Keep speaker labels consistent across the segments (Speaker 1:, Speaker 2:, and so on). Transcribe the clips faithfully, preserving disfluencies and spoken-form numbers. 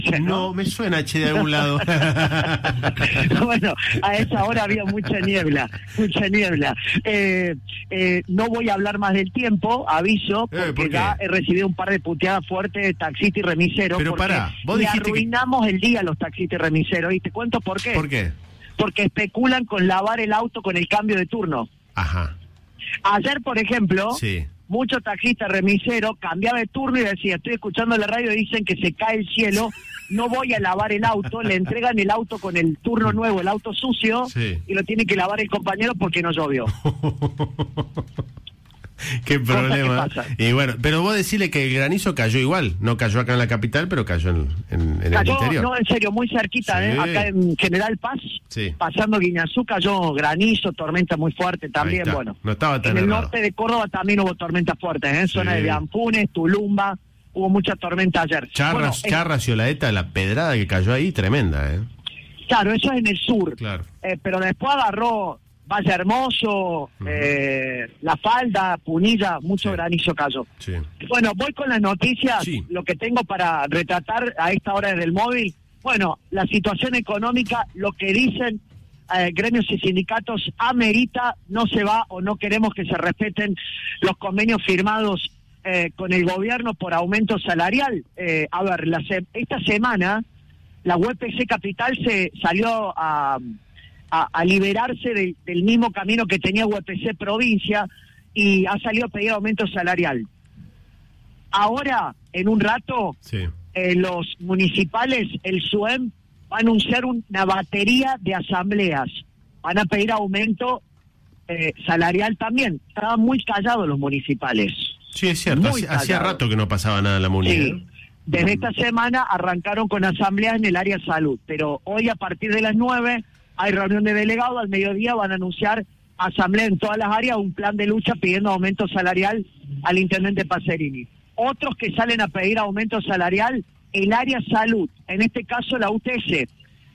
Speaker 1: ¿no?
Speaker 2: No, me suena H de algún lado.
Speaker 1: Bueno, a esa hora había mucha niebla, mucha niebla. Eh, eh, no voy a hablar más del tiempo, aviso, porque
Speaker 2: eh, ¿por
Speaker 1: ya he recibido un par de puteadas fuertes de taxistas y remiseros.
Speaker 2: Pero
Speaker 1: porque
Speaker 2: pará, vos
Speaker 1: le
Speaker 2: dijiste
Speaker 1: arruinamos que... el día a los taxistas y remiseros, y te cuento por qué.
Speaker 2: ¿Por qué?
Speaker 1: Porque especulan con lavar el auto con el cambio de turno.
Speaker 2: Ajá.
Speaker 1: Ayer, por ejemplo...
Speaker 2: Sí.
Speaker 1: Muchos taxistas remiseros cambiaba de turno y decía, estoy escuchando la radio y dicen que se cae el cielo, no voy a lavar el auto, le entregan el auto con el turno nuevo, el auto sucio,
Speaker 2: sí.
Speaker 1: y lo tiene que lavar el compañero porque no llovió.
Speaker 2: Qué problema. Y bueno, pero vos decirle que el granizo cayó igual, no cayó acá en la capital, pero cayó en, en, en
Speaker 1: cayó,
Speaker 2: el interior.
Speaker 1: No, en serio, muy cerquita, sí. ¿eh? Acá en General Paz, sí. pasando Guiñazú, cayó granizo, tormenta muy fuerte también, bueno.
Speaker 2: No estaba tan
Speaker 1: en el
Speaker 2: errado.
Speaker 1: norte de Córdoba también hubo tormentas fuertes, ¿eh? En
Speaker 2: sí.
Speaker 1: zona de Bianfunes, Tulumba, hubo mucha tormenta ayer.
Speaker 2: Charras, bueno, Charras y Olaeta, la pedrada que cayó ahí, tremenda, ¿eh?
Speaker 1: Claro, eso es en el sur,
Speaker 2: claro.
Speaker 1: eh, pero después agarró Valle Hermoso, uh-huh. eh, La Falda, Punilla, mucho sí. granizo cayó.
Speaker 2: Sí.
Speaker 1: Bueno, voy con las noticias,
Speaker 2: sí.
Speaker 1: lo que tengo para retratar a esta hora del móvil. Bueno, la situación económica, lo que dicen eh, gremios y sindicatos, amerita, no se va o no queremos que se respeten los convenios firmados eh, con el gobierno por aumento salarial. Eh, a ver, la se- esta semana la U P C Capital se salió a... A, a liberarse de, del mismo camino que tenía U P C Provincia y ha salido a pedir aumento salarial. Ahora, en un rato,
Speaker 2: sí.
Speaker 1: eh, los municipales, el S U E M, van a anunciar una batería de asambleas. Van a pedir aumento eh, salarial también. Estaban muy callados los municipales.
Speaker 2: Sí, es cierto. Hacía, hacía rato que no pasaba nada en la municipalidad.
Speaker 1: Sí. Desde esta semana arrancaron con asambleas en el área de salud, pero hoy a partir de las nueve... hay reunión de delegados, al mediodía van a anunciar asamblea en todas las áreas, un plan de lucha pidiendo aumento salarial al intendente Pacerini. Otros que salen a pedir aumento salarial, el área salud, en este caso la U T S.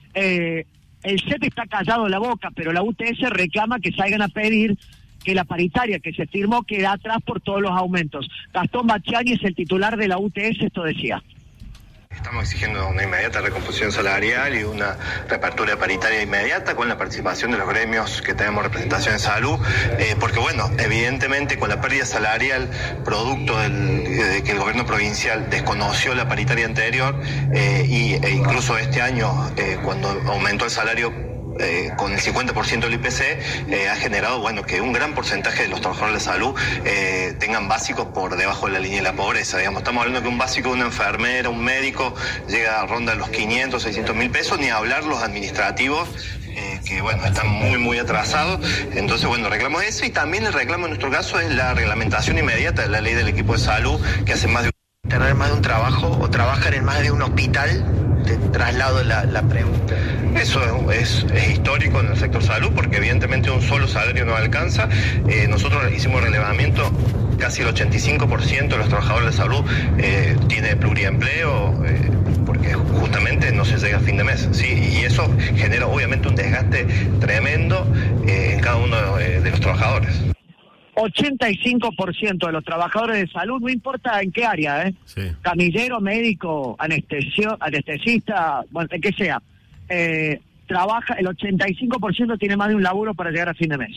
Speaker 1: Eh, el C E P está callado la boca, pero la U T S reclama que salgan a pedir que la paritaria que se firmó queda atrás por todos los aumentos. Gastón Bacciani es el titular de la U T S, esto decía.
Speaker 3: Estamos exigiendo una inmediata recomposición salarial y una reapertura paritaria inmediata con la participación de los gremios que tenemos representación en salud, eh, porque bueno, evidentemente con la pérdida salarial producto del, de que el gobierno provincial desconoció la paritaria anterior eh, y, e incluso este año eh, cuando aumentó el salario Eh, con el cincuenta por ciento del I P C, eh, ha generado bueno que un gran porcentaje de los trabajadores de salud eh, tengan básicos por debajo de la línea de la pobreza. Digamos, estamos hablando que un básico de una enfermera, un médico, llega a ronda los quinientos, seiscientos mil pesos, ni hablar los administrativos, eh, que bueno, están muy, muy atrasados. Entonces, bueno, reclamo eso y también el reclamo en nuestro caso es la reglamentación inmediata de la ley del equipo de salud, que hace más de
Speaker 4: tener más de un trabajo o trabajar en más de un hospital. Te traslado la, la pregunta.
Speaker 3: Eso es, es histórico en el sector salud porque evidentemente un solo salario no alcanza. Eh, nosotros hicimos relevamiento, casi el ochenta y cinco por ciento de los trabajadores de salud eh, tiene pluriempleo eh, porque justamente no se llega a fin de mes, ¿sí? Y eso genera obviamente un desgaste tremendo eh, en cada uno de, de los trabajadores.
Speaker 1: ochenta y cinco por ciento de los trabajadores de salud, no importa en qué área, ¿eh?
Speaker 2: Sí.
Speaker 1: Camillero, médico, anestesio, anestesista, bueno, el que sea, eh, trabaja, el ochenta y cinco por ciento tiene más de un laburo para llegar a fin de mes.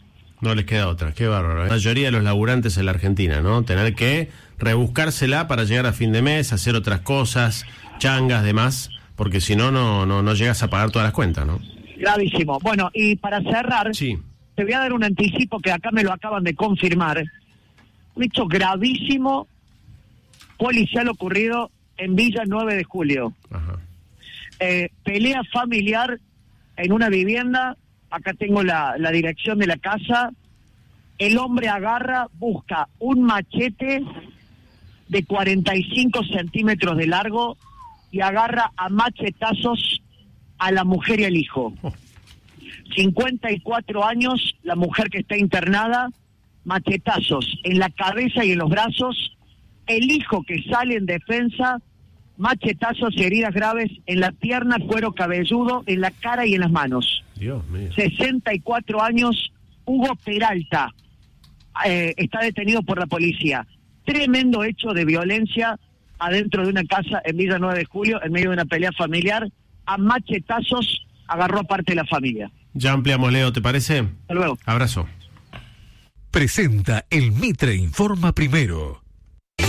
Speaker 2: No les queda otra, qué bárbaro, ¿eh? La mayoría de los laburantes en la Argentina, ¿no? Tener que rebuscársela para llegar a fin de mes, hacer otras cosas, changas, demás, porque si no, no, no, no llegas a pagar todas las cuentas, ¿no?
Speaker 1: Gravísimo. Bueno, y para cerrar...
Speaker 2: Sí.
Speaker 1: Te voy a dar un anticipo que acá me lo acaban de confirmar. Un hecho gravísimo policial ocurrido en Villa nueve de julio.
Speaker 2: Ajá.
Speaker 1: Eh, pelea familiar en una vivienda. Acá tengo la, la dirección de la casa. El hombre agarra, busca un machete de cuarenta y cinco centímetros de largo y agarra a machetazos a la mujer y al hijo.
Speaker 2: Oh.
Speaker 1: cincuenta y cuatro años, la mujer que está internada, machetazos en la cabeza y en los brazos, el hijo que sale en defensa, machetazos y heridas graves en la pierna, cuero cabelludo, en la cara y en las manos.
Speaker 2: Dios mío.
Speaker 1: sesenta y cuatro años, Hugo Peralta, eh, está detenido por la policía. Tremendo hecho de violencia adentro de una casa en Villa nueve de Julio, en medio de una pelea familiar, a machetazos agarró a parte de la familia.
Speaker 2: Ya ampliamos, Leo, ¿te parece?
Speaker 1: Hasta luego.
Speaker 2: Abrazo.
Speaker 5: Presenta el Mitre Informa Primero.